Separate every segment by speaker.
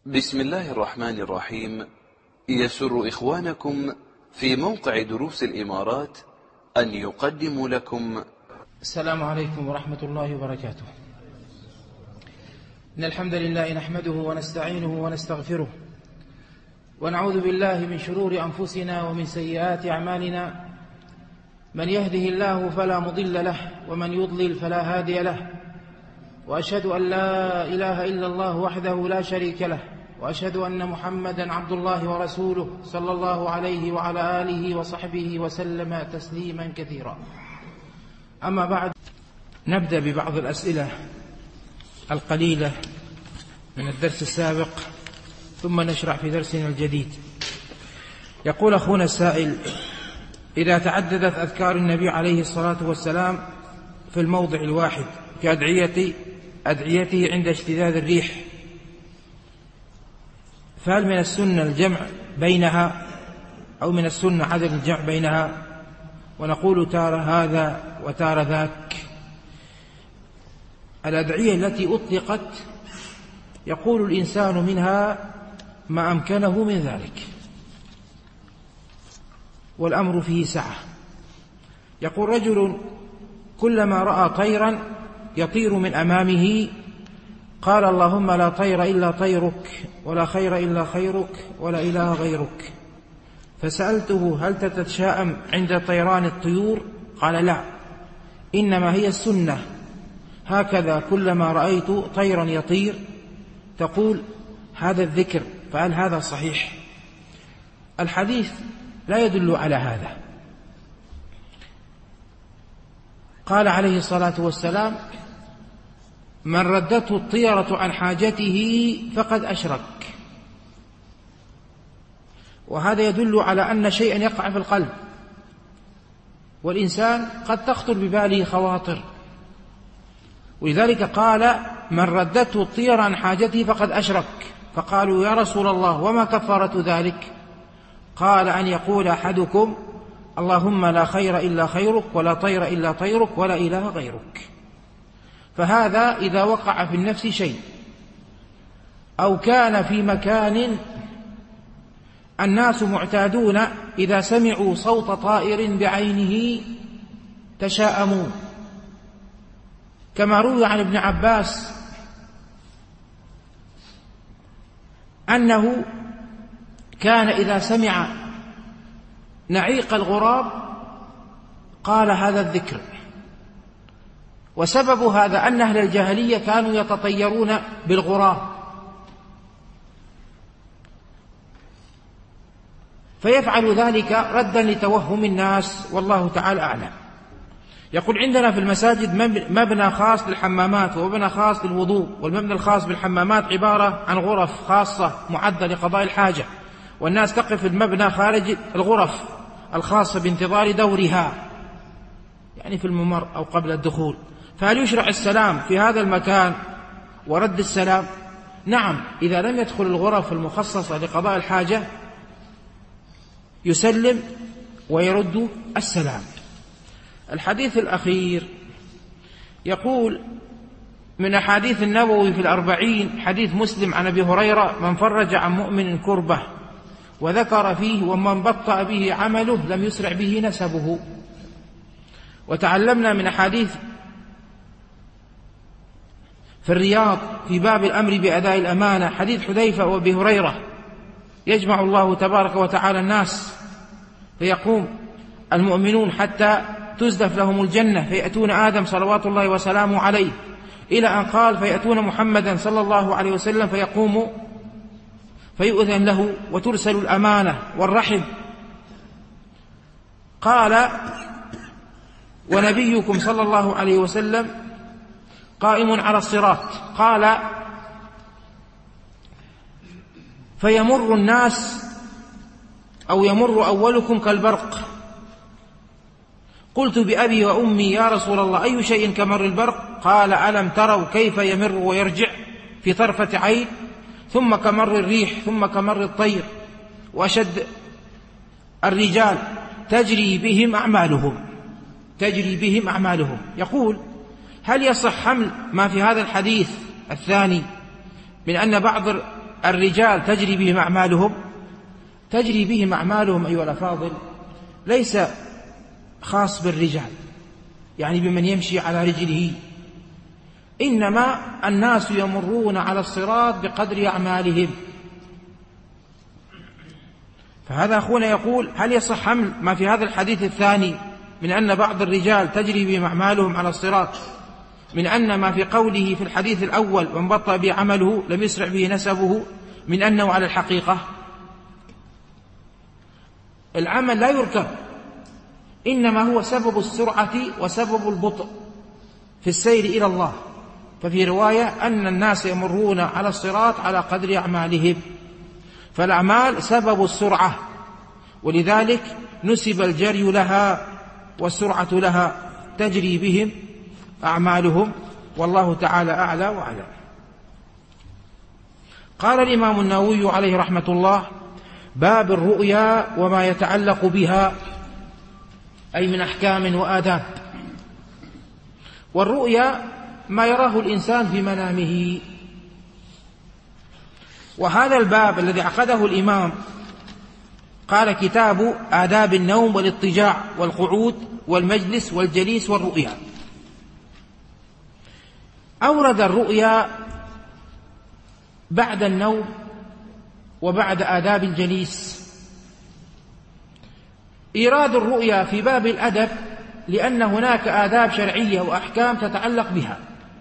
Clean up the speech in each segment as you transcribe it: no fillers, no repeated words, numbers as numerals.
Speaker 1: بسم الله الرحمن الرحيم. يسر إخوانكم في موقع دروس الإمارات أن يقدموا لكم
Speaker 2: السلام عليكم ورحمة الله وبركاته. إن الحمد لله نحمده ونستعينه ونستغفره ونعوذ بالله من شرور أنفسنا ومن سيئات أعمالنا. من يهده الله فلا مضل له ومن يضلل فلا هادي له، وأشهد أن لا إله إلا الله وحده لا شريك له، وأشهد أن محمدا عبد الله ورسوله صلى الله عليه وعلى آله وصحبه وسلم تسليما كثيرا. أما بعد، نبدأ ببعض الأسئلة القليلة من الدرس السابق ثم نشرع في درسنا الجديد. يقول أخونا السائل: إذا تعددت أذكار النبي عليه الصلاة والسلام في الموضع الواحد كأدعيته عند اشتداد الريح، فهل من السنة الجمع بينها أو من السنة عدم الجمع بينها؟ ونقول تارة هذا وتارة ذاك. الأدعية التي أطلقت يقول الإنسان منها ما أمكنه من ذلك، والأمر فيه سعة. يقول رجل: كلما رأى طيرا يطير من أمامه قال: اللهم لا طير إلا طيرك، ولا خير إلا خيرك، ولا إله غيرك. فسألته: هل تتشاءم عند طيران الطيور؟ قال: لا، إنما هي السنة، هكذا كلما رأيت طيرا يطير تقول هذا الذكر. فهل هذا صحيح؟ الحديث لا يدل على هذا. قال عليه الصلاة والسلام: من ردته الطيرة عن حاجته فقد أشرك. وهذا يدل على أن شيئا يقع في القلب، والإنسان قد تخطر بباله خواطر، ولذلك قال: من ردته الطيرة عن حاجته فقد أشرك. فقالوا: يا رسول الله وما كفارة ذلك؟ قال: أن يقول أحدكم: اللهم لا خير إلا خيرك، ولا طير إلا طيرك، ولا إله غيرك. فهذا إذا وقع في النفس شيء أو كان في مكان الناس معتادون إذا سمعوا صوت طائر بعينه تشاءموا، كما روي عن ابن عباس أنه كان إذا سمع نعيق الغراب قال هذا الذكر. وسبب هذا أن أهل الجاهلية كانوا يتطيرون بالغراب، فيفعل ذلك ردا لتوهم الناس، والله تعالى أعلم. يقول: عندنا في المساجد مبنى خاص للحمامات ومبنى خاص للوضوء، والمبنى الخاص بالحمامات عبارة عن غرف خاصة معدة لقضاء الحاجة، والناس تقف في المبنى خارج الغرف الخاصة بانتظار دورها، يعني في الممر أو قبل الدخول. فهل يشرع السلام في هذا المكان ورد السلام؟ نعم، إذا لم يدخل الغرف المخصصة لقضاء الحاجة يسلم ويرد السلام. الحديث الأخير يقول: من أحاديث النووي في 40 حديث مسلم عن أبي هريرة: من فرج عن مؤمن كربة وذكر فيه: ومن بطأ به عمله لم يسرع به نسبه. وتعلمنا من أحاديث في الرياض في باب الأمر بأداء الأمانة حديث حذيفة وأبي هريرة: يجمع الله تبارك وتعالى الناس فيقوم المؤمنون حتى تزدف لهم الجنة، فيأتون آدم صلوات الله وسلامه عليه، إلى أن قال: فيأتون محمدا صلى الله عليه وسلم فيقوم فيؤذن له وترسل الأمانة والرحم. قال: ونبيكم صلى الله عليه وسلم قائم على الصراط. قال: فيمر الناس أو يمر أولكم كالبرق. قلت: بأبي وأمي يا رسول الله، أي شيء كمر البرق؟ قال: ألم تروا كيف يمر ويرجع في طرفة عين؟ ثم كمر الريح، ثم كمر الطير، وأشد الرجال تجري بهم أعمالهم. يقول: هل يصح حمل ما في هذا الحديث الثاني من أن بعض الرجال تجري بهم أعمالهم؟ تجري بهم أعمالهم أيها الأفاضل ليس خاص بالرجال، يعني بمن يمشي على رجله، إنما الناس يمرون على الصراط بقدر أعمالهم. فهذا أخونا يقول: هل يصح حمل ما في هذا الحديث الثاني من أن بعض الرجال تجري بهم أعمالهم على الصراط من أن ما في قوله في الحديث الأول من بطأ به عمله لم يسرع به نسبه من أنه على الحقيقة؟ العمل لا يركب، إنما هو سبب السرعة وسبب البطء في السير إلى الله. ففي رواية أن الناس يمرون على الصراط على قدر أعمالهم، فالأعمال سبب السرعة، ولذلك نسب الجري لها والسرعة لها، تجري بهم أعمالهم، والله تعالى أعلى وأعلم. قال الإمام النووي عليه رحمة الله: باب الرؤيا وما يتعلق بها، أي من أحكام وآداب. والرؤيا ما يراه الإنسان في منامه. وهذا الباب الذي عقده الإمام قال: كتاب آداب النوم والاضطجاع والقعود والمجلس والجليس والرؤيا. أورد الرؤيا بعد النوم وبعد آداب الجليس. إيراد الرؤيا في باب الأدب لأن هناك آداب شرعية وأحكام تتعلق بها،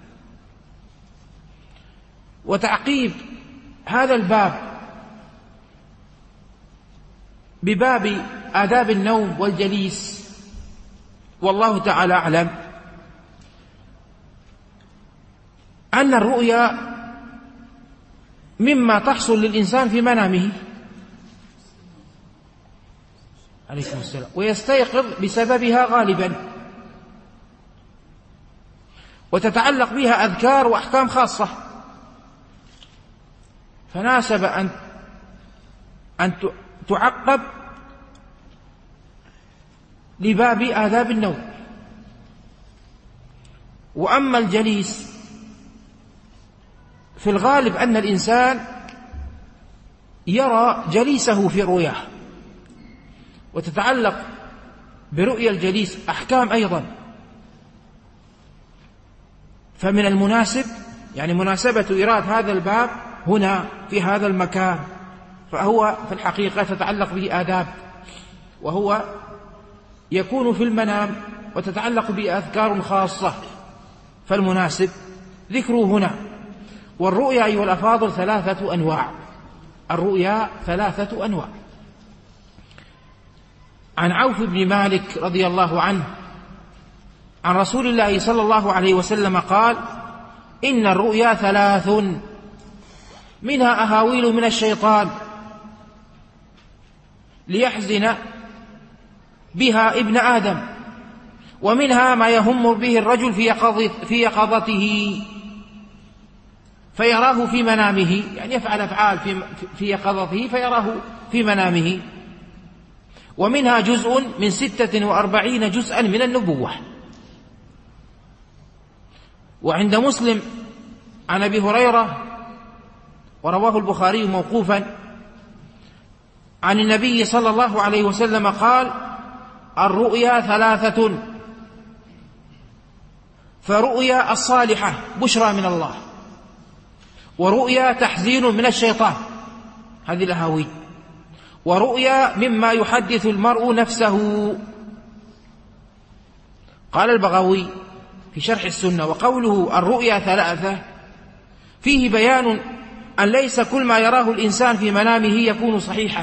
Speaker 2: وتعقيب هذا الباب بباب آداب النوم والجليس والله تعالى أعلم أن الرؤيا مما تحصل للإنسان في منامه عليكم السلام، ويستيقظ بسببها غالبا، وتتعلق بها أذكار وأحكام خاصة، فناسب أن تعقب لباب آداب النوم. وأما الجليس في الغالب أن الإنسان يرى جليسه في رؤياه، وتتعلق برؤيا الجليس أحكام أيضا، فمن المناسب يعني مناسبة إيراد هذا الباب هنا في هذا المكان، فهو في الحقيقة تتعلق به آداب، وهو يكون في المنام وتتعلق به أذكار خاصة، فالمناسب ذكره هنا. والرؤيا أيها الأفاضل 3 أنواع. الرؤيا 3 أنواع. عن عوف بن مالك رضي الله عنه عن رسول الله صلى الله عليه وسلم قال: إن الرؤيا 3 منها أهاويل من الشيطان ليحزن بها ابن آدم، ومنها ما يهم به الرجل في يقظته فيراه في منامه، يعني يفعل أفعال في يقظته فيراه في منامه، ومنها جزء من 46 جزءا من النبوة. وعند مسلم عن أبي هريرة ورواه البخاري موقوفا عن النبي صلى الله عليه وسلم قال: الرؤيا 3، فرؤيا الصالحة بشرى من الله، ورؤيا تحزين من الشيطان هذه الأهاويل، ورؤيا مما يحدث المرء نفسه. قال البغوي في شرح السنة: وقوله الرؤيا 3 فيه بيان أن ليس كل ما يراه الإنسان في منامه يكون صحيحا.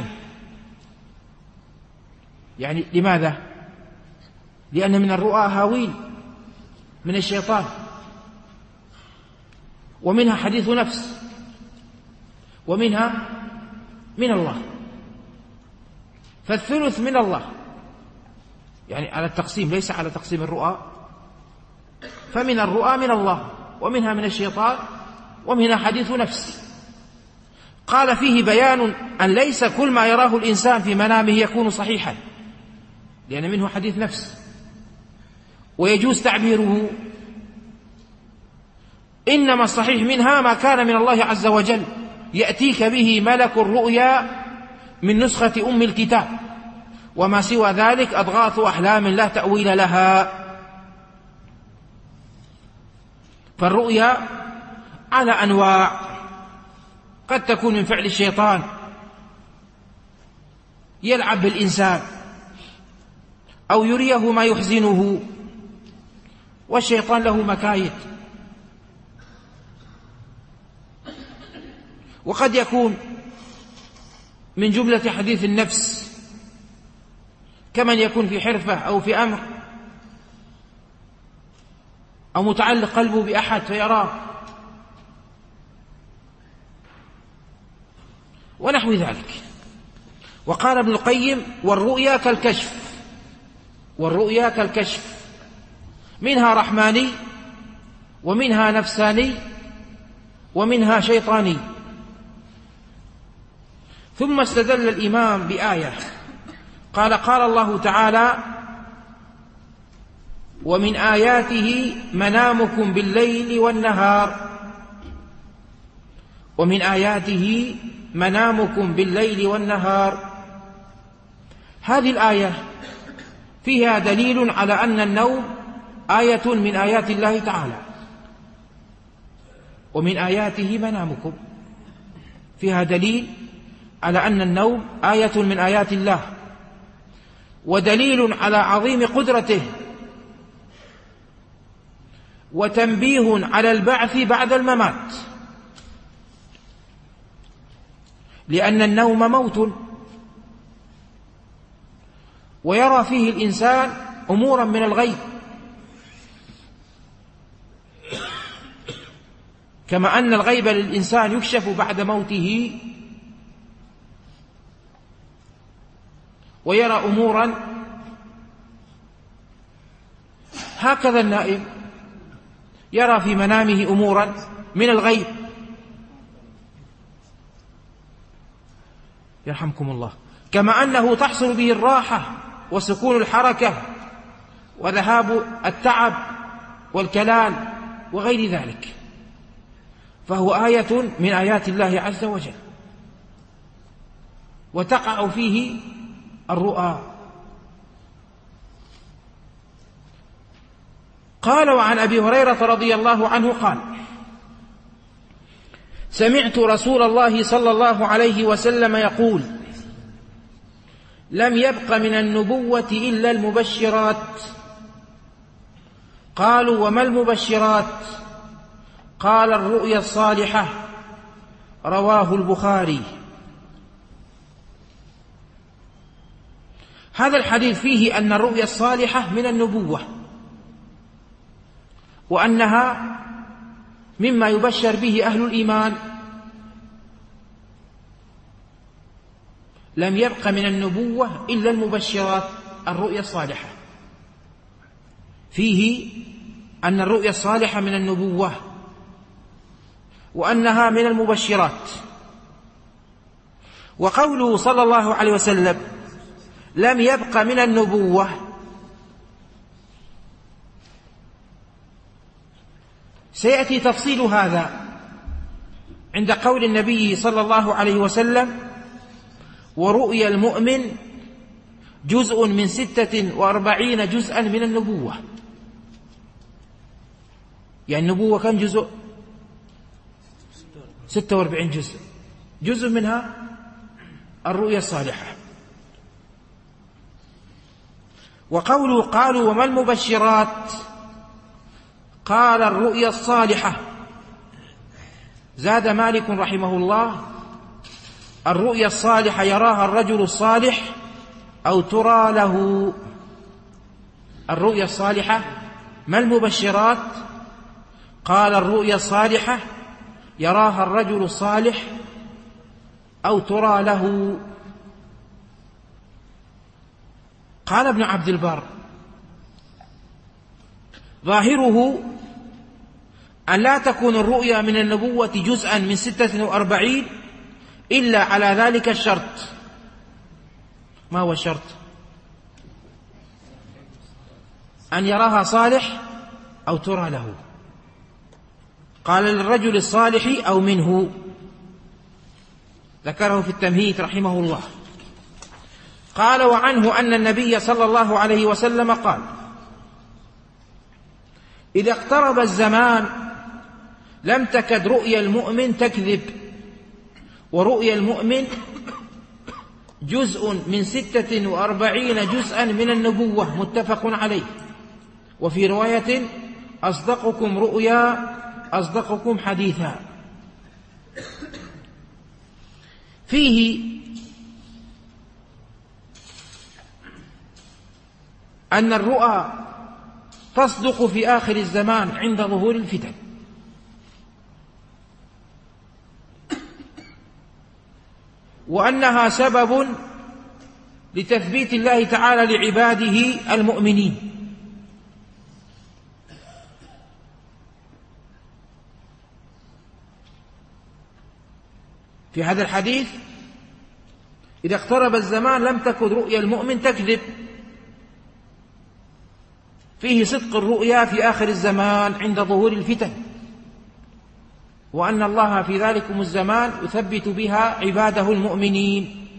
Speaker 2: يعني لماذا؟ لأن من الرؤى أهاويل من الشيطان، ومنها حديث نفس، ومنها من الله، فالثلث من الله، يعني على التقسيم ليس على تقسيم الرؤى، فمن الرؤى من الله، ومنها من الشيطان، ومنها حديث نفس. قال: فيه بيان أن ليس كل ما يراه الإنسان في منامه يكون صحيحا، لأن منه حديث نفس، ويجوز تعبيره، إنما الصحيح منها ما كان من الله عز وجل يأتيك به ملك الرؤيا من نسخة أم الكتاب، وما سوى ذلك أضغاث أحلام لا تأويل لها. فالرؤيا على أنواع، قد تكون من فعل الشيطان يلعب بالإنسان أو يريه ما يحزنه، والشيطان له مكايد. وقد يكون من جملة حديث النفس، كمن يكون في حرفة أو في أمر أو متعلق قلبه بأحد فيراه ونحو ذلك. وقال ابن القيم: والرؤيا كالكشف، والرؤيا كالكشف، منها رحماني ومنها نفساني ومنها شيطاني. ثم استدل الإمام بآية، قال الله تعالى: ومن آياته منامكم بالليل والنهار، ومن آياته منامكم بالليل والنهار. هذه الآية فيها دليل على أن النوم آية من آيات الله تعالى، ومن آياته منامكم، فيها دليل على أن النوم آية من آيات الله، ودليل على عظيم قدرته، وتنبيه على البعث بعد الممات، لأن النوم موت، ويرى فيه الإنسان أمورا من الغيب، كما أن الغيب للإنسان يكشف بعد موته، ويرى أمورا. هكذا النائم يرى في منامه أمورا من الغيب، يرحمكم الله، كما أنه تحصل به الراحة وسكون الحركة وذهاب التعب والكلال وغير ذلك، فهو آية من آيات الله عز وجل، وتقع فيه الرؤى. قال: وعن أبي هريرة رضي الله عنه قال: سمعت رسول الله صلى الله عليه وسلم يقول: لم يبق من النبوة إلا المبشرات. قالوا: وما المبشرات؟ قال: الرؤيا الصالحة. رواه البخاري. هذا الحديث فيه أن الرؤيا الصالحة من النبوة، وأنها مما يبشر به أهل الإيمان. لم يبق من النبوة إلا المبشرات، الرؤيا الصالحة، فيه أن الرؤيا الصالحة من النبوة، وأنها من المبشرات. وقوله صلى الله عليه وسلم: لم يبق من النبوة، سيأتي تفصيل هذا عند قول النبي صلى الله عليه وسلم: ورؤيا المؤمن جزء من 46 جزءا من النبوة. يعني النبوة كم جزء؟ 46 جزء، جزء منها الرؤيا الصالحة. وقوله قالوا: وما المبشرات؟ قال: الرؤيا الصالحة. زاد مالك رحمه الله: الرؤيا الصالحة يراها الرجل الصالح أو ترى له. الرؤيا الصالحة. ما المبشرات؟ قال: الرؤيا الصالحة يراها الرجل الصالح أو ترى له. قال ابن عبد البر: ظاهره أن لا تكون الرؤيا من النبوة جزءا من 46 إلا على ذلك الشرط. ما هو الشرط؟ أن يراها صالح أو ترى له. قال: للرجل الصالح أو منه. ذكره في التمهيد رحمه الله. قال: وعنه أن النبي صلى الله عليه وسلم قال: إذا اقترب الزمان لم تكد رؤيا المؤمن تكذب، ورؤيا المؤمن جزء من 46 جزءا من النبوة، متفق عليه. وفي رواية: أصدقكم رؤيا أصدقكم حديثا. فيه أن الرؤى تصدق في آخر الزمان عند ظهور الفتن، وأنها سبب لتثبيت الله تعالى لعباده المؤمنين. في هذا الحديث: إذا اقترب الزمان لم تكن رؤيا المؤمن تكذب، فيه صدق الرؤيا في آخر الزمان عند ظهور الفتن، وأن الله في ذلكم الزمان يثبت بها عباده المؤمنين.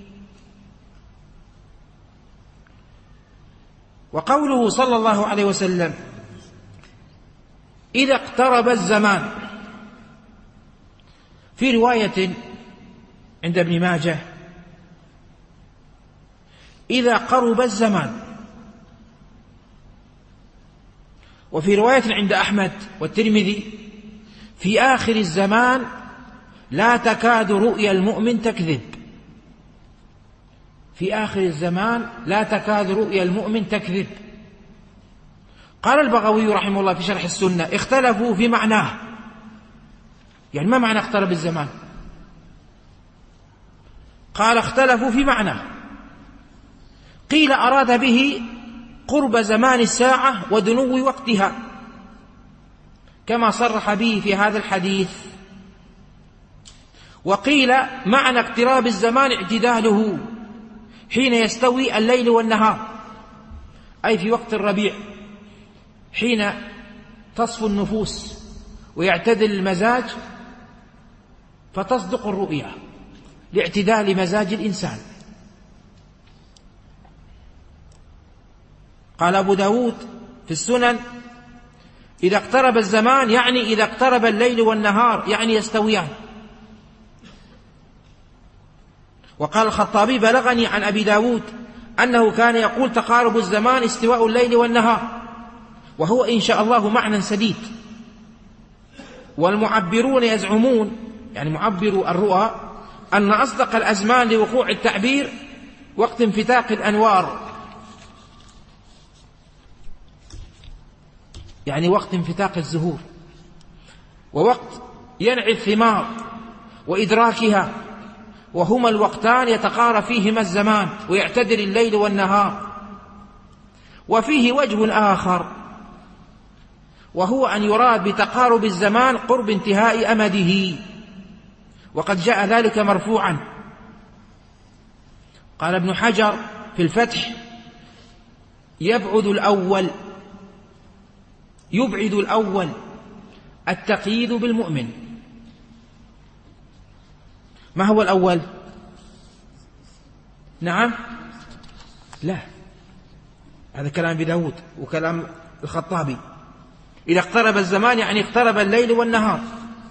Speaker 2: وقوله صلى الله عليه وسلم: إذا اقترب الزمان، في رواية عند ابن ماجه: إذا قرب الزمان. وفي رواية عند أحمد والترمذي: في آخر الزمان لا تكاد رؤيا المؤمن تكذب. في آخر الزمان لا تكاد رؤيا المؤمن تكذب. قال البغوي رحمه الله في شرح السنة: اختلفوا في معناه. يعني ما معنى اقترب الزمان؟ قال: اختلفوا في معناه. قيل أراد به قرب زمان الساعة ودنو وقتها، كما صرح به في هذا الحديث. وقيل معنى اقتراب الزمان اعتداله، حين يستوي الليل والنهار، أي في وقت الربيع، حين تصفو النفوس ويعتدل المزاج، فتصدق الرؤيا لاعتدال مزاج الإنسان. قال أبو داود في السنن: إذا اقترب الزمان يعني إذا اقترب الليل والنهار، يعني يستويان. وقال الخطابي: بلغني عن أبي داود أنه كان يقول: تقارب الزمان استواء الليل والنهار، وهو إن شاء الله معنى سديد. والمعبرون يزعمون، يعني معبروا الرؤى، أن أصدق الأزمان لوقوع التعبير وقت انفتاق الأنوار، يعني وقت انفتاق الزهور، ووقت ينعي الثمار وإدراكها، وهما الوقتان يتقارب فيهما الزمان ويعتدل الليل والنهار. وفيه وجه آخر، وهو أن يراد بتقارب الزمان قرب انتهاء أمده، وقد جاء ذلك مرفوعا. قال ابن حجر في الفتح: يبعد الأول التقييد بالمؤمن. ما هو الأول؟ نعم، لا، هذا كلام ابي داود وكلام الخطابي. إذا اقترب الزمان يعني اقترب الليل والنهار،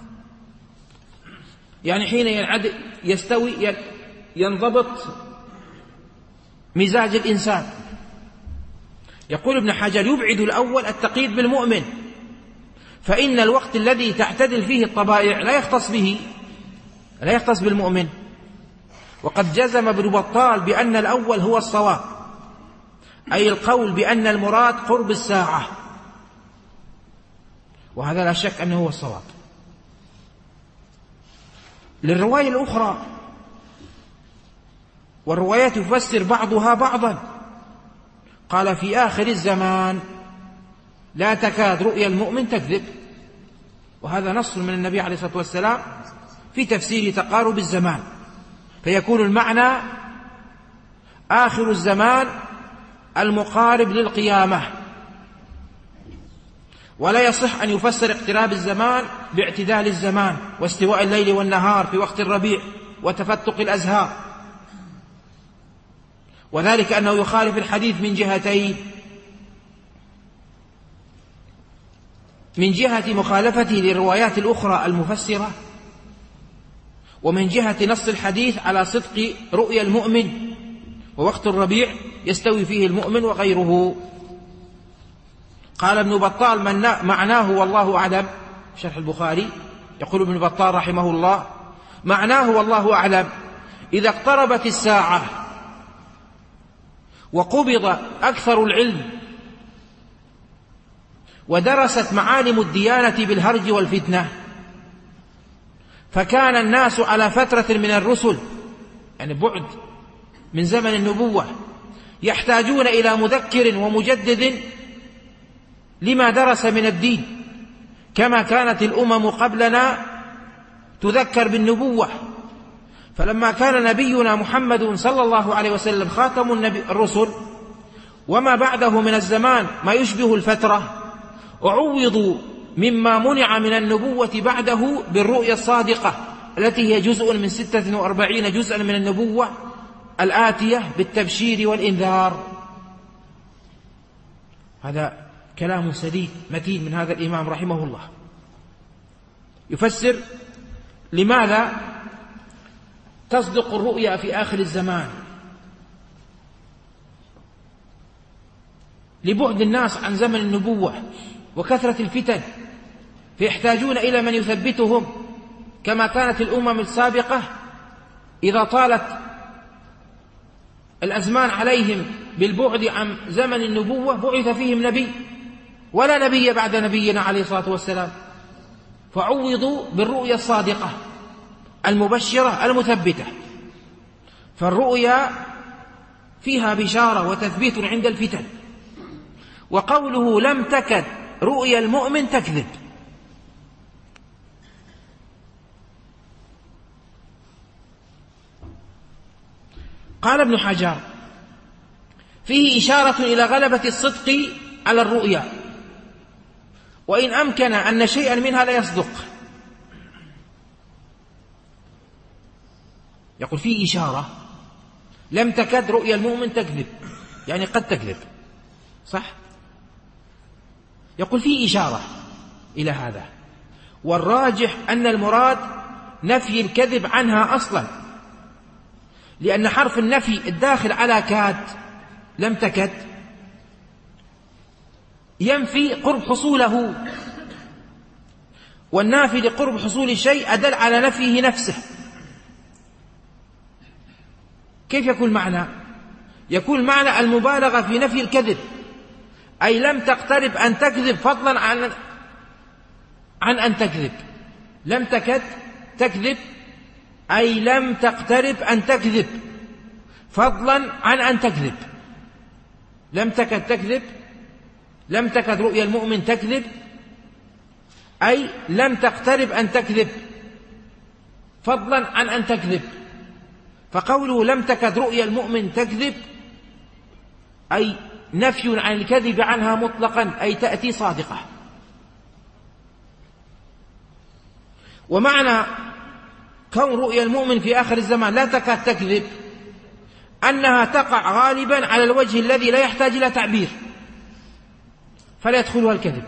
Speaker 2: يعني حين يستوي ينضبط مزاج الإنسان. يقول ابن حجر: يبعد الأول التقييد بالمؤمن، فإن الوقت الذي تعتدل فيه الطبائع لا يختص بالمؤمن. وقد جزم ابن بطال بأن الأول هو الصواب، أي القول بأن المراد قرب الساعة، وهذا لا شك أنه هو الصواب. للرواية الأخرى، والروايات تفسر بعضها بعضا، قال: في آخر الزمان لا تكاد رؤيا المؤمن تكذب. وهذا نص من النبي عليه الصلاة والسلام في تفسير تقارب الزمان، فيكون المعنى آخر الزمان المقارب للقيامة. ولا يصح أن يفسر اقتراب الزمان باعتدال الزمان واستواء الليل والنهار في وقت الربيع، وتفتق الأزهار، وذلك أنه يخالف الحديث من جهتين: من جهة مخالفته للروايات الأخرى المفسرة، ومن جهة نص الحديث على صدق رؤيا المؤمن، ووقت الربيع يستوي فيه المؤمن وغيره. قال ابن بطال: معناه والله أعلم، شرح البخاري، يقول ابن بطال رحمه الله: معناه والله أعلم إذا اقتربت الساعة وقبض أكثر العلم ودرست معالم الديانة بالهرج والفتنة، فكان الناس على فترة من الرسل، يعني بعد من زمن النبوة، يحتاجون إلى مذكر ومجدد لما درس من الدين، كما كانت الأمم قبلنا تذكر بالنبوة. فلما كان نبينا محمد صلى الله عليه وسلم خاتم الرسل، وما بعده من الزمان ما يشبه الفترة، وعوضوا مما منع من النبوة بعده بالرؤيا الصادقة التي هي جزء من 46 جزءا من النبوة الآتية بالتبشير والإنذار. هذا كلام سديد متين من هذا الإمام رحمه الله، يفسر لماذا تصدق الرؤيا في آخر الزمان: لبعد الناس عن زمن النبوة وكثرة الفتن، فيحتاجون إلى من يثبتهم، كما كانت الأمم السابقة إذا طالت الأزمان عليهم بالبعد عن زمن النبوة بعث فيهم نبي، ولا نبي بعد نبينا عليه الصلاة والسلام، فعوضوا بالرؤيا الصادقة المبشرة المثبتة. فالرؤيا فيها بشارة وتثبيت عند الفتن. وقوله لم تكد رؤيا المؤمن تكذب، قال ابن حجر: فيه إشارة إلى غلبة الصدق على الرؤيا، وإن أمكن أن شيئا منها لا يصدق. يقول فيه إشارة، لم تكد رؤيا المؤمن تكذب، يعني قد تكذب، صح؟ يقول فيه إشارة إلى هذا، والراجح أن المراد نفي الكذب عنها أصلا، لأن حرف النفي الداخل على كاد لم تكد ينفي قرب حصوله، والنافي لقرب حصول الشيء أدل على نفيه نفسه. كيف يكون معنى؟ يكون معنى المبالغة في نفي الكذب، أي لم تقترب أن تكذب فضلا عن أن تكذب. لم تكد تكذب أي لم تقترب أن تكذب فضلا عن أن تكذب. لم تكد تكذب، لم تكد رؤيا المؤمن تكذب، أي لم تقترب أن تكذب فضلا عن أن تكذب. فقوله لم تكد رؤيا المؤمن تكذب أي نفي عن الكذب عنها مطلقا، أي تأتي صادقة. ومعنى كون رؤيا المؤمن في آخر الزمان لا تكاد تكذب أنها تقع غالبا على الوجه الذي لا يحتاج إلى تعبير، فلا يدخلها الكذب،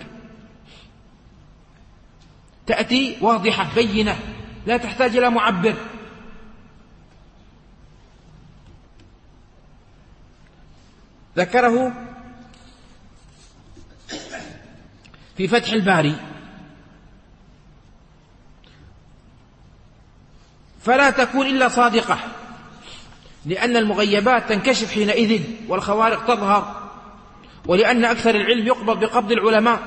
Speaker 2: تأتي واضحة بينة لا تحتاج إلى معبر. ذكره في فتح الباري: فلا تكون إلا صادقة، لأن المغيبات تنكشف حينئذ والخوارق تظهر، ولأن أكثر العلم يقبض بقبض العلماء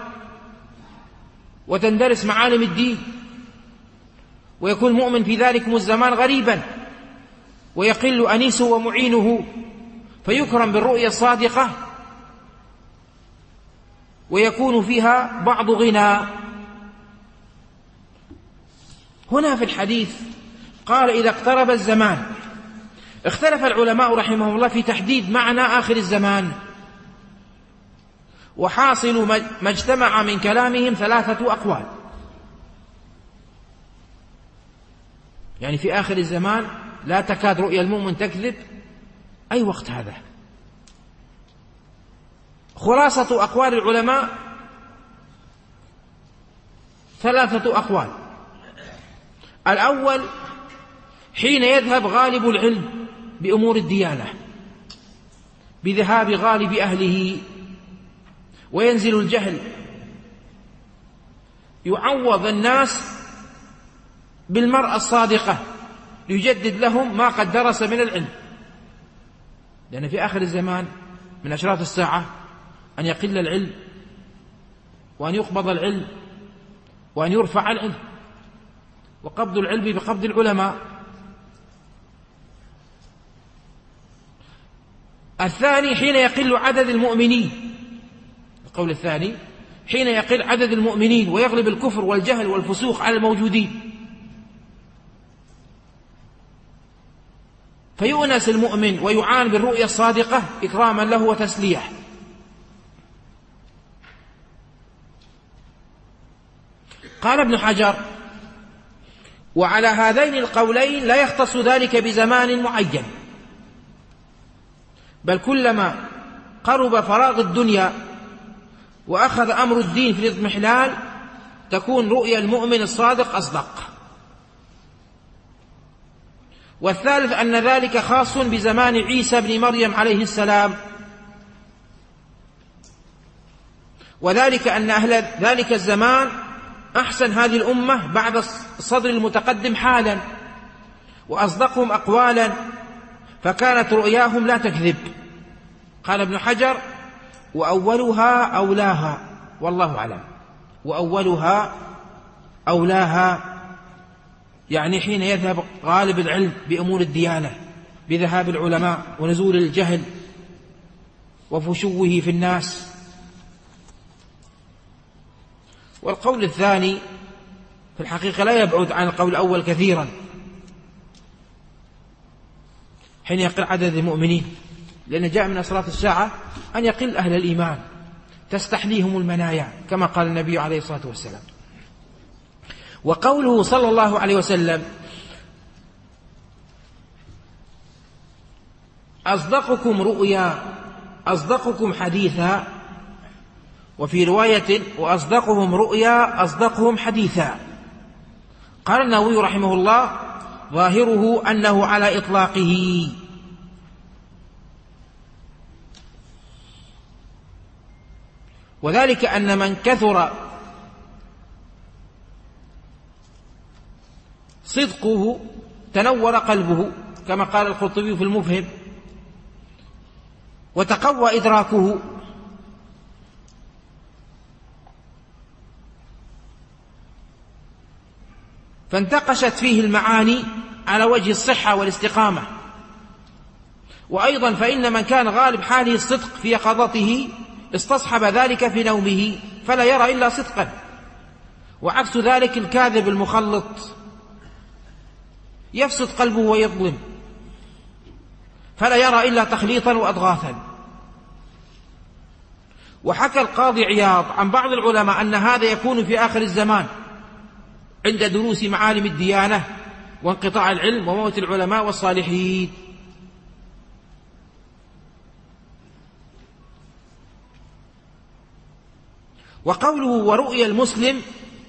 Speaker 2: وتندرس معالم الدين، ويكون المؤمن في ذلكم الزمان غريبا ويقل أنيسه ومعينه، فيكرم بالرؤيا الصادقة ويكون فيها بعض غنى. هنا في الحديث قال إذا اقترب الزمان. اختلف العلماء رحمهم الله في تحديد معنى آخر الزمان، وحاصل ما اجتمع من كلامهم 3 أقوال. يعني في آخر الزمان لا تكاد رؤيا المؤمن تكذب. أي وقت هذا؟ خلاصة أقوال العلماء 3 أقوال. الأول: حين يذهب غالب العلم بأمور الديانة بذهاب غالب أهله وينزل الجهل، يعوض الناس بالمرأة الصادقة ليجدد لهم ما قد درس من العلم. لأن في آخر الزمان من أشراط الساعة أن يقل العلم، وأن يقبض العلم، وأن يرفع العلم، وقبض العلم بقبض العلماء. الثاني: حين يقل عدد المؤمنين. القول الثاني: حين يقل عدد المؤمنين ويغلب الكفر والجهل والفسوق على الموجودين، فيؤنس المؤمن ويعان بالرؤيا الصادقة إكراما له وتسلية. قال ابن حجر: وعلى هذين القولين لا يختص ذلك بزمان معين، بل كلما قرب فراغ الدنيا وأخذ أمر الدين في الاضمحلال تكون رؤيا المؤمن الصادق أصدق. والثالث أن ذلك خاص بزمان عيسى بن مريم عليه السلام، وذلك أن أهل ذلك الزمان أحسن هذه الأمة بعد الصدر المتقدم حالا وأصدقهم أقوالا، فكانت رؤياهم لا تكذب. قال ابن حجر: وأولها أولاها، والله أعلم. وأولها أولاها يعني حين يذهب غالب العلم بأمور الديانة بذهاب العلماء ونزول الجهل وفشوه في الناس. والقول الثاني في الحقيقة لا يبعد عن القول الأول كثيرا، حين يقل عدد المؤمنين، لأن جاء من أشراط الساعة أن يقل أهل الإيمان تستحليهم المنايا كما قال النبي عليه الصلاة والسلام. وقوله صلى الله عليه وسلم: أصدقكم رؤيا أصدقكم حديثا، وفي رواية: وأصدقهم رؤيا أصدقهم حديثا. قال النووي رحمه الله: ظاهره أنه على إطلاقه، وذلك أن من كثر صدقه تنور قلبه كما قال القرطبي في المفهم، وتقوى إدراكه، فانتقشت فيه المعاني على وجه الصحة والاستقامة. وأيضا فإن من كان غالب حاله الصدق في يقظته استصحب ذلك في نومه فلا يرى إلا صدقا، وعكس ذلك الكاذب المخلط يفسد قلبه ويظلم فلا يرى إلا تخليطا وأضغاثا. وحكى القاضي عياض عن بعض العلماء أن هذا يكون في آخر الزمان عند دروس معالم الديانة وانقطاع العلم وموت العلماء والصالحين. وقوله: ورؤيا المسلم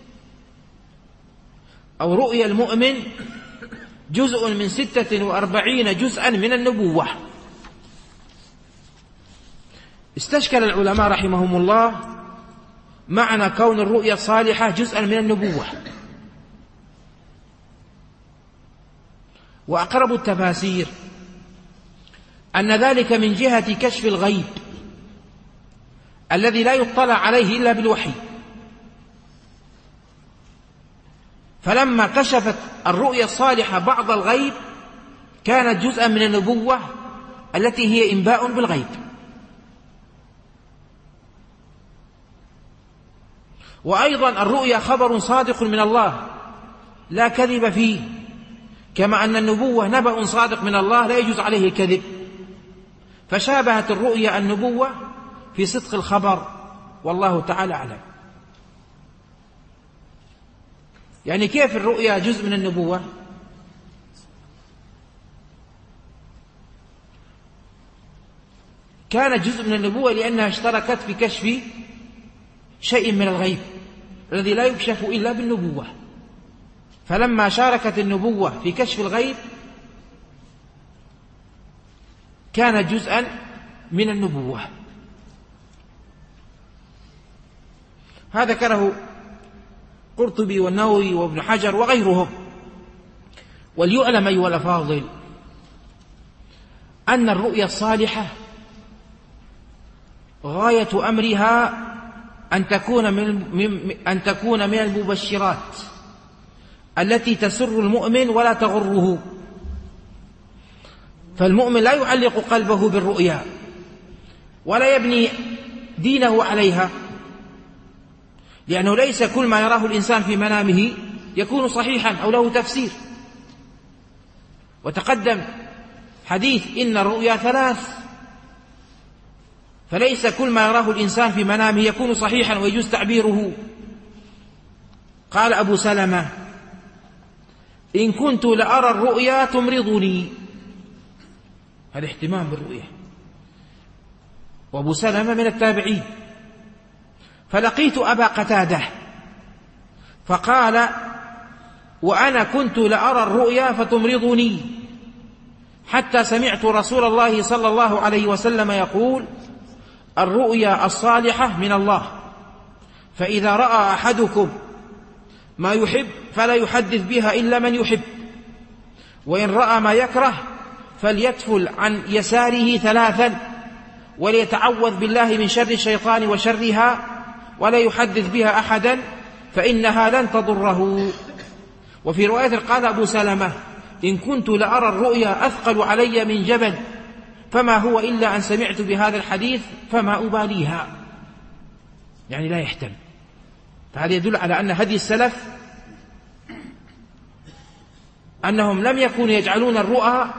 Speaker 2: أو رؤيا المؤمن جزء من 46 جزءا من النبوة. استشكل العلماء رحمهم الله معنى كون الرؤيا الصالحة جزءا من النبوة، وأقرب التفاسير أن ذلك من جهة كشف الغيب الذي لا يطلع عليه إلا بالوحي، فلما كشفت الرؤيا الصالحة بعض الغيب كانت جزءا من النبوة التي هي إنباء بالغيب. وأيضا الرؤيا خبر صادق من الله لا كذب فيه، كما أن النبوة نبأ صادق من الله لا يجوز عليه الكذب، فشابهت الرؤيا النبوة في صدق الخبر، والله تعالى أعلم. يعني كيف الرؤيا جزء من النبوة؟ كانت جزء من النبوة لأنها اشتركت في كشف شيء من الغيب الذي لا يكشف إلا بالنبوة، فلما شاركت النبوة في كشف الغيب كانت جزءا من النبوة. هذا ذكره قرطبي والنووي وابن حجر وغيرهم. وليعلم أيها الأفاضل أن الرؤيا الصالحة غاية أمرها أن تكون من المبشرات التي تسر المؤمن ولا تغره. فالمؤمن لا يعلق قلبه بالرؤيا ولا يبني دينه عليها، لأنه ليس كل ما يراه الإنسان في منامه يكون صحيحا أو له تفسير. وتقدم حديث إن الرؤيا ثلاث، فليس كل ما يراه الإنسان في منامه يكون صحيحا ويجوز تعبيره. قال أبو سلمة: إن كنت لأرى الرؤيا تمرضني. هذا اهتمام بالرؤيا، وأبو سلمة من التابعين. فلقيت أبا قتادة فقال: وأنا كنت لأرى الرؤيا فتمرضني، حتى سمعت رسول الله صلى الله عليه وسلم يقول: الرؤيا الصالحة من الله، فإذا رأى أحدكم ما يحب فلا يحدث بها إلا من يحب، وإن رأى ما يكره فليتفل عن يساره ثلاثا، وليتعوذ بالله من شر الشيطان وشرها، ولا يحدث بها أحدا فإنها لن تضره. وفي رواية قال أبو سلمة: إن كنت لأرى الرؤيا أثقل علي من جبل، فما هو إلا أن سمعت بهذا الحديث فما أباليها. يعني لا يهتم. فهذا يدل على أن هدي السلف أنهم لم يكونوا يجعلون الرؤى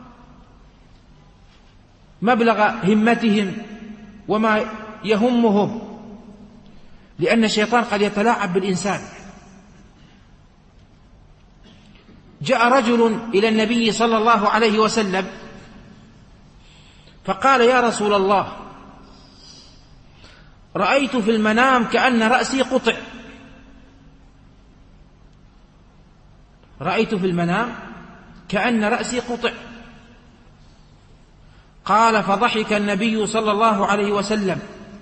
Speaker 2: مبلغ همتهم وما يهمهم، لأن الشيطان قد يتلاعب بالإنسان. جاء رجل إلى النبي صلى الله عليه وسلم فقال: يا رسول الله، رأيت في المنام كأن رأسي قطع. رأيت في المنام كأن رأسي قطع. قال: فضحك النبي صلى الله عليه وسلم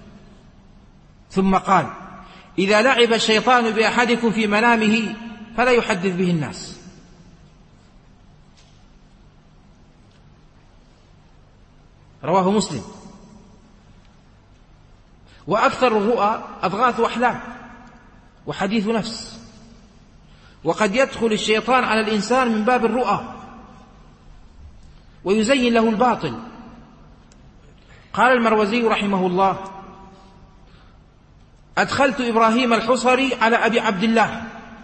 Speaker 2: ثم قال: إذا لعب الشيطان بأحدكم في منامه فلا يحدث به الناس. رواه مسلم. وأكثر الرؤى أضغاث أحلام وحديث نفس، وقد يدخل الشيطان على الإنسان من باب الرؤى ويزين له الباطل. قال المروزي رحمه الله: أدخلت إبراهيم الحصري على أبي عبد الله،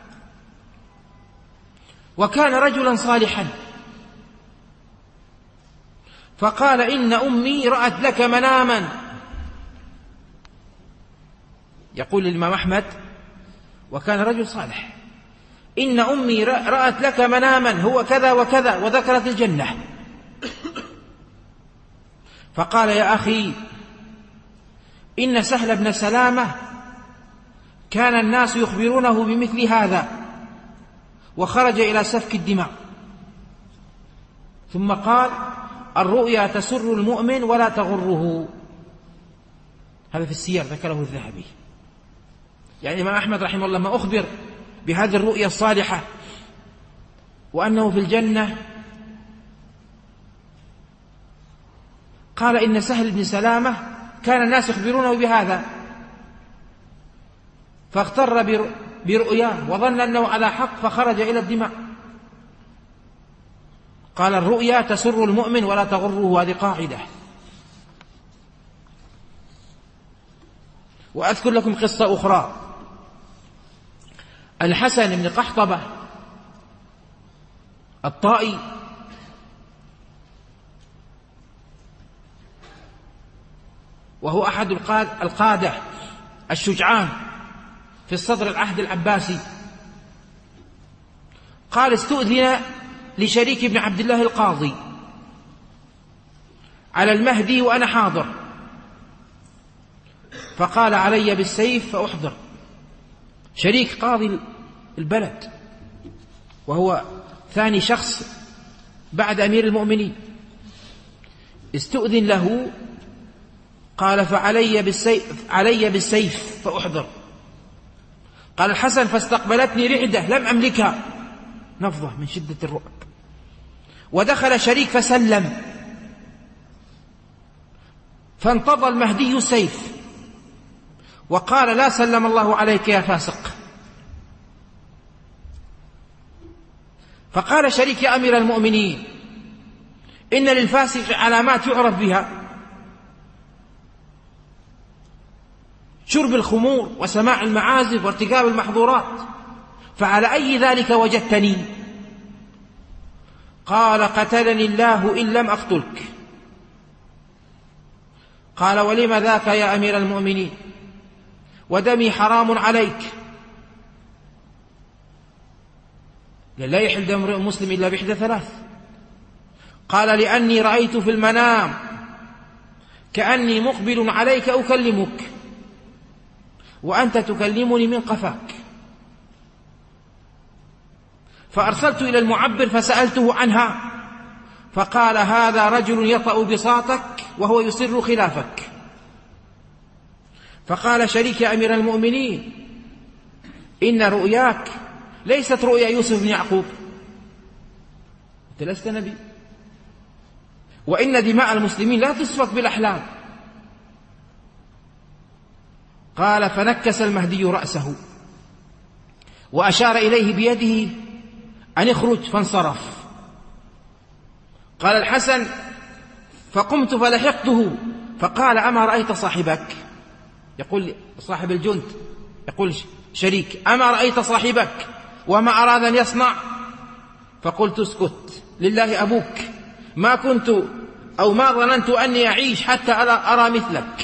Speaker 2: وكان رجلا صالحا، فقال: إن أمي رأت لك مناما. يقول الإمام أحمد: وكان رجل صالح، إن أمي رأت لك مناما هو كذا وكذا، وذكرت الجنة. فقال: يا أخي، إن سهل بن سلامة كان الناس يخبرونه بمثل هذا، وخرج إلى سفك الدماء. ثم قال: الرؤيا تسر المؤمن ولا تغره. هذا في السير ذكره الذهبي. يعني الإمام أحمد رحمه الله ما أخبر بهذه الرؤيا الصالحة وأنه في الجنة، قال: إن سهل بن سلامة كان الناس يخبرونه بهذا، فاغتر برؤياه وظن أنه على حق فخرج إلى الدماء. قال: الرؤيا تسر المؤمن ولا تغره. هذه قاعدة. وأذكر لكم قصة أخرى. الحسن بن قحطبة الطائي وهو أحد القادة الشجعان في الصدر العهد العباسي، قال: استؤذن لشريك بن عبد الله القاضي على المهدي وأنا حاضر، فقال علي بالسيف فأحضر. شريك قاضي البلد وهو ثاني شخص بعد أمير المؤمنين، استؤذن له، قال علي بالسيف فأحضر. قال الحسن فاستقبلتني رعدة لم أملكها، نفضة من شدة الرعب. ودخل شريك فسلم، فانتضى المهدي السيف وقال لا سلم الله عليك يا فاسق. فقال شريك يا أمير المؤمنين إن للفاسق علامات يعرف بها: شرب الخمور وسماع المعازف وارتكاب المحظورات، فعلى أي ذلك وجدتني؟ قال قتلني الله إن لم أقتلك. قال ولم ذاك يا أمير المؤمنين؟ ودمي حرام عليك. لا يحل دم امرئ مسلم إلا بإحدى ثلاث. قال لأني رأيت في المنام كأني مقبل عليك أكلمك وأنت تكلمني من قفاك، فأرسلت إلى المعبر فسألته عنها، فقال هذا رجل يطأ بساطك وهو يصر خلافك. فقال شريك يا أمير المؤمنين إن رؤياك ليست رؤيا يوسف بن يعقوب، أنت لست نبي، وإن دماء المسلمين لا تسفك بالأحلام. قال فنكس المهدي رأسه وأشار إليه بيده أن اخرج، فانصرف. قال الحسن فقمت فلحقته، فقال أما رأيت صاحبك؟ يقول صاحب الجند، يقول شريك أما رأيت صاحبك وما أراد أن يصنع؟ فقلت اسكت لله أبوك، ما كنت أو ما ظننت أني أعيش حتى أرى مثلك.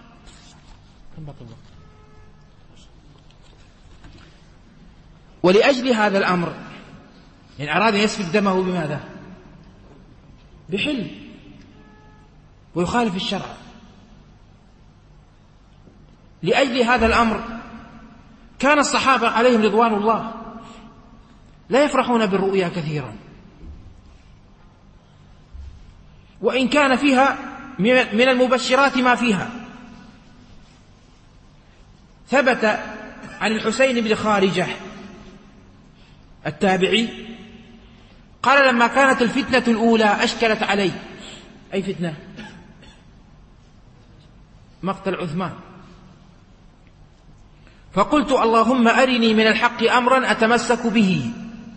Speaker 2: ولأجل هذا الأمر يعني أراد أن يسفك دمه بماذا؟ بحلم، ويخالف الشرع. لأجل هذا الأمر كان الصحابة عليهم رضوان الله لا يفرحون بالرؤيا كثيرا، وإن كان فيها من المبشرات ما فيها. ثبت عن الحسين بن خارجة التابعي قال لما كانت الفتنة الأولى أشكلت علي. أي فتنة؟ مقتل عثمان. فقلت اللهم أرني من الحق أمرا أتمسك به.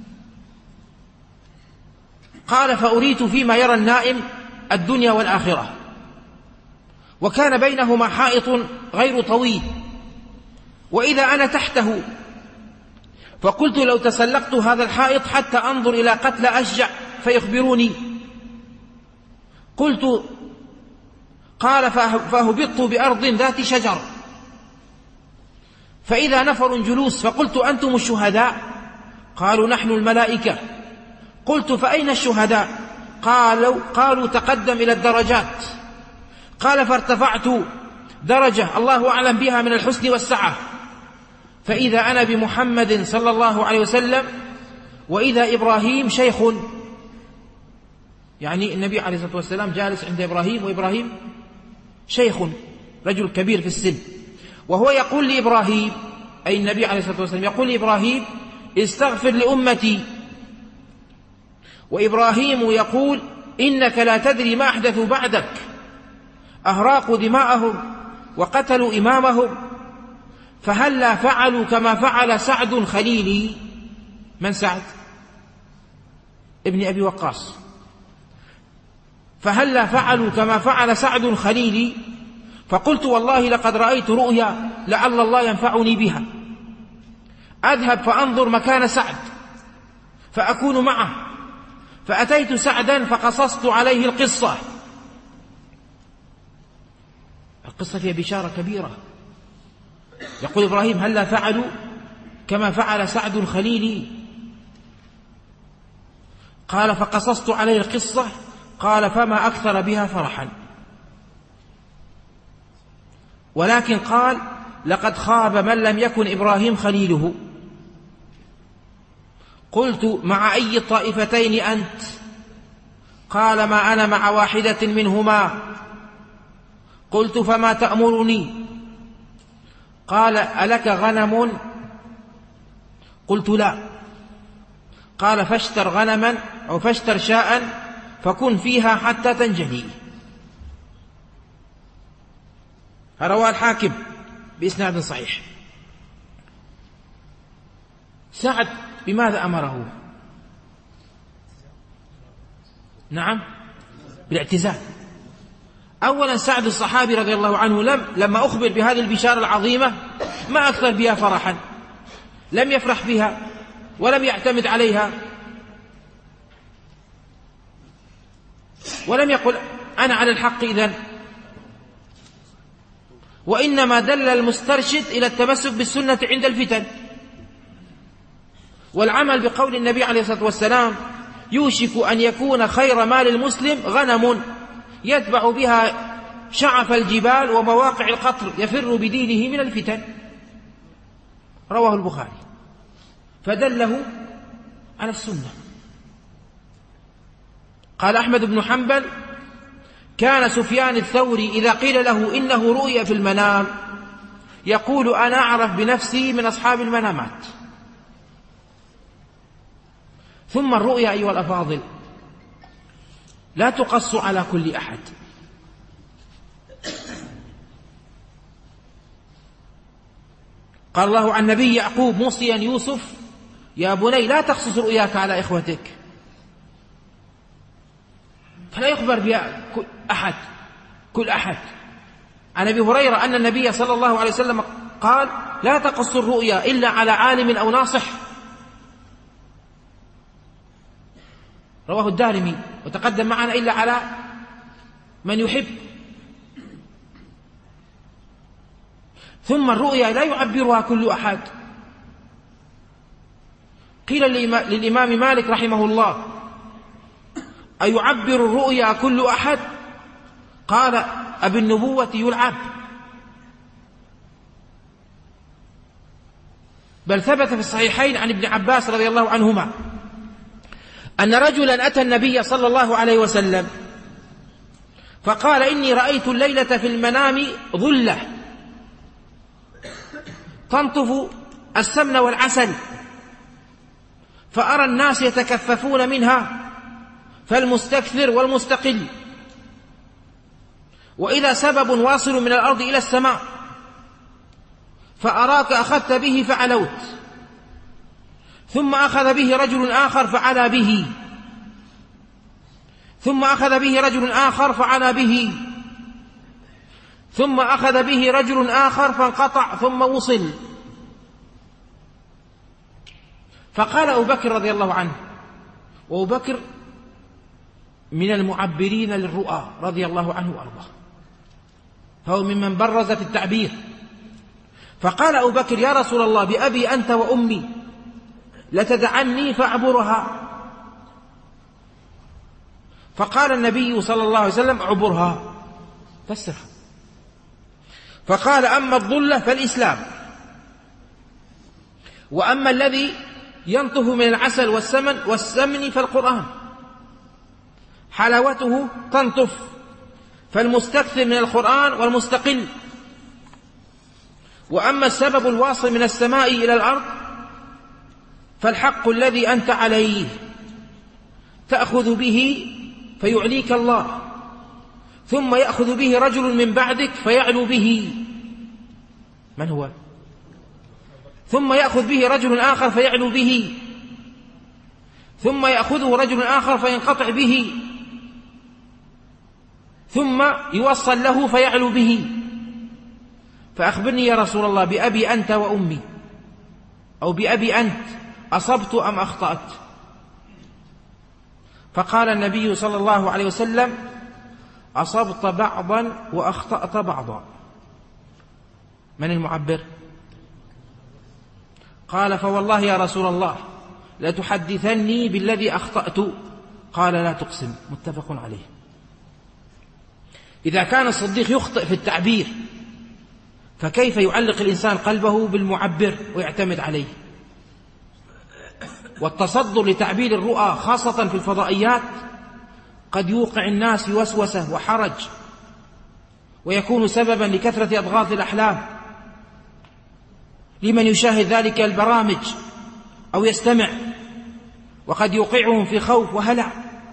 Speaker 2: قال فأريت فيما يرى النائم الدنيا والآخرة، وكان بينهما حائط غير طويل، وإذا أنا تحته، فقلت لو تسلقت هذا الحائط حتى أنظر إلى قتل أشجع فيخبروني. قلت قال فهبطت بأرض ذات شجر، فإذا نفر جلوس، فقلت أنتم الشهداء؟ قالوا نحن الملائكة. قلت فأين الشهداء؟ قالوا تقدم إلى الدرجات. قال فارتفعت درجة الله أعلم بها من الحسن والسعة، فإذا أنا بمحمد صلى الله عليه وسلم، وإذا إبراهيم شيخ، يعني النبي عليه الصلاة والسلام جالس عند إبراهيم، وإبراهيم شيخ رجل كبير في السن، وهو يقول لإبراهيم، أي النبي عليه الصلاة والسلام يقول لإبراهيم استغفر لأمتي، وإبراهيم يقول إنك لا تدري ما أحدثوا بعدك، أهراقوا دماءهم وقتلوا إمامهم، فهلا فعلوا كما فعل سعد خليلي. من سعد؟ ابن أبي وقاص. فهلا فعلوا كما فعل سعد خليلي. فقلت والله لقد رأيت رؤيا لعل الله ينفعني بها، أذهب فأنظر مكان سعد فأكون معه. فأتيت سعدا فقصصت عليه القصة. القصة فيها بشارة كبيرة. يقول إبراهيم هلا فعلوا كما فعل سعد خليلي. قال فقصصت عليه القصة. قال فما أكثر بها فرحا. ولكن قال: لقد خاب من لم يكن إبراهيم خليله. قلت: مع أي الطائفتين أنت؟ قال: ما أنا مع واحدة منهما. قلت: فما تأمرني؟ قال: ألك غنم؟ قلت: لا. قال: فاشتر غنما أو فاشتر شاء فكن فيها حتى تنجلي. رواه الحاكم بإسناد صحيح. سعد بماذا أمره؟ نعم، بالاعتزال. أولا سعد الصحابي رضي الله عنه لما أخبر بهذه البشارة العظيمة ما أكثر بها فرحا، لم يفرح بها ولم يعتمد عليها ولم يقل أنا على الحق إذن، وإنما دل المسترشد إلى التمسك بالسنة عند الفتن والعمل بقول النبي عليه الصلاة والسلام: يوشك أن يكون خير مال المسلم غنم يتبع بها شعف الجبال ومواقع القطر يفر بدينه من الفتن. رواه البخاري، فدله على السنة. قال أحمد بن حنبل: كان سفيان الثوري إذا قيل له إنه رؤي في المنام يقول: أنا أعرف بنفسي من أصحاب المنامات. ثم الرؤيا أيها الأفاضل لا تقص على كل أحد. قال الله عن نبي يعقوب موصيا يوسف: يا بني لا تقصص رؤياك على إخوتك. فلا يخبر بها كل أحد. عن أبي هريرة أن النبي صلى الله عليه وسلم قال: لا تقص الرؤيا إلا على عالم أو ناصح. رواه الدارمي وتقدم معنا: إلا على من يحب. ثم الرؤيا لا يعبرها كل أحد. قيل للإمام مالك رحمه الله: أيعبر الرؤيا كل أحد؟ قال: أبالنبوة يلعب؟ بل ثبت في الصحيحين عن ابن عباس رضي الله عنهما أن رجلا أتى النبي صلى الله عليه وسلم فقال: إني رأيت الليلة في المنام ظلة تنطف السمن والعسل، فأرى الناس يتكففون منها، فالمستكثر والمستقل، وإذا سبب واصل من الأرض إلى السماء، فأراك أخذت به فعلوت، ثم أخذ به رجل آخر فعلى به، ثم أخذ به رجل آخر فعلى به، ثم أخذ به رجل آخر فانقطع ثم وصل. فقال أبو بكر رضي الله عنه، وأبو بكر من المعبرين للرؤى رضي الله عنه وأرضاه، فهو ممن برز في التعبير. فقال أبو بكر: يا رسول الله، بأبي أنت وأمي لتدعني فأعبرها. فقال النبي صلى الله عليه وسلم: عبرها، فسرها. فقال: أما الظلة فالإسلام، وأما الذي ينطف من العسل والسمن فالقرآن، حلاوته تنطف، فالمستكثر من القرآن والمستقل. وأما السبب الواصل من السماء إلى الأرض فالحق الذي أنت عليه، تأخذ به فيعليك الله، ثم يأخذ به رجل من بعدك فيعلو به. من هو؟ ثم يأخذ به رجل آخر فيعلو به، ثم يأخذه رجل آخر فينقطع به، ثم يوصل له فيعلو به. فأخبرني يا رسول الله، بأبي أنت وأمي، أو بأبي أنت، أصبت أم أخطأت؟ فقال النبي صلى الله عليه وسلم: أصبت بعضا وأخطأت بعضا. من المعبر؟ قال: فوالله يا رسول الله لتحدثني بالذي أخطأت. قال: لا تقسم. متفق عليه. إذا كان الصديق يخطئ في التعبير فكيف يعلق الإنسان قلبه بالمعبر ويعتمد عليه؟ والتصدر لتعبير الرؤى خاصة في الفضائيات قد يوقع الناس في وسوسة وحرج، ويكون سببا لكثرة أضغاث الأحلام لمن يشاهد ذلك البرامج أو يستمع، وقد يوقعهم في خوف وهلع.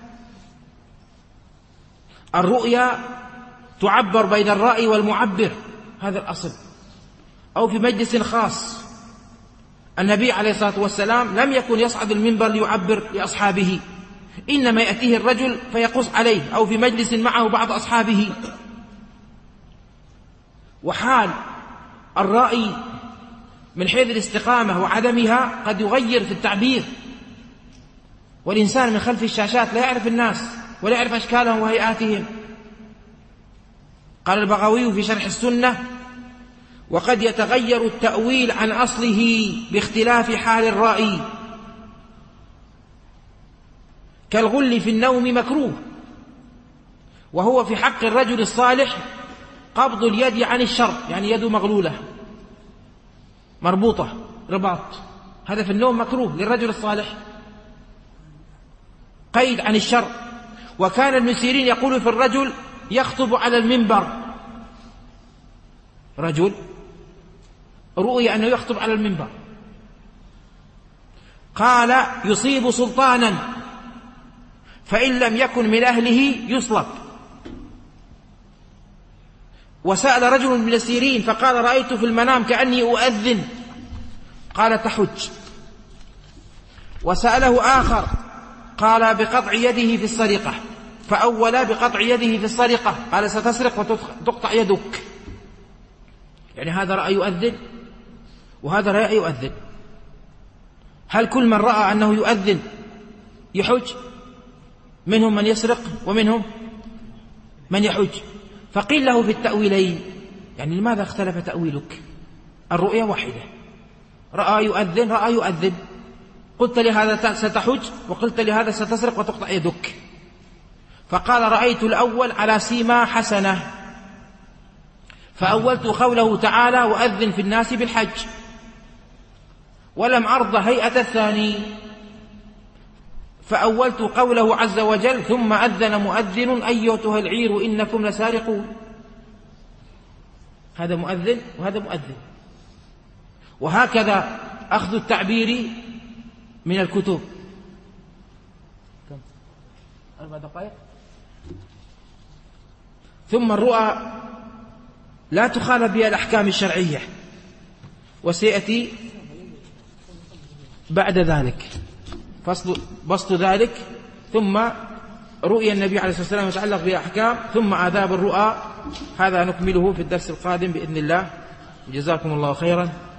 Speaker 2: الرؤيا تعبر بين الرائي والمعبر، هذا الأصل، أو في مجلس خاص. النبي عليه الصلاة والسلام لم يكن يصعد المنبر ليعبر لأصحابه، إنما يأتيه الرجل فيقص عليه، أو في مجلس معه بعض أصحابه. وحال الرائي من حيث الاستقامة وعدمها قد يغير في التعبير، والإنسان من خلف الشاشات لا يعرف الناس ولا يعرف أشكالهم وهيئاتهم. قال البغوي في شرح السنة: وقد يتغير التأويل عن أصله باختلاف حال الرائي، كالغل في النوم مكروه، وهو في حق الرجل الصالح قبض اليد عن الشر، يعني يده مغلولة مربوطة رباط، هذا في النوم مكروه للرجل الصالح، قيد عن الشر. وكان ابن سيرين يقول في الرجل يخطب على المنبر، رجل رؤي أنه يخطب على المنبر، قال يصيب سلطانا فإن لم يكن من أهله يصلب. وسأل رجل من السيرين فقال رأيت في المنام كأني أؤذن، قال تحج. وسأله آخر قال بقطع يده في السرقة، فأول بقطع يده في السرقة، قال ستسرق وتقطع يدك. يعني هذا رأى يؤذن وهذا رأى يؤذن. هل كل من رأى أنه يؤذن يحج؟ منهم من يسرق ومنهم من يحج. فقيل له في التأويلين، يعني لماذا اختلف تأويلك؟ الرؤيا واحدة، رأى يؤذن رأى يؤذن، قلت لهذا ستحج وقلت لهذا ستسرق وتقطع يدك. فقال رأيت الأول على سيما حسنة، فأولت قوله تعالى وأذن في الناس بالحج، ولم أرض هيئة الثاني، فأولت قوله عز وجل ثم أذن مؤذن أيتها العير إنكم لسارقون. هذا مؤذن وهذا مؤذن. وهكذا أخذ التعبير من الكتب. 4 دقائق. ثم الرؤى لا تخالف بها الأحكام الشرعية، وسيأتي بعد ذلك بسط ذلك. ثم رؤيا النبي عليه الصلاة والسلام يتعلق بأحكام، ثم آداب الرؤى. هذا نكمله في الدرس القادم بإذن الله. جزاكم الله خيرا.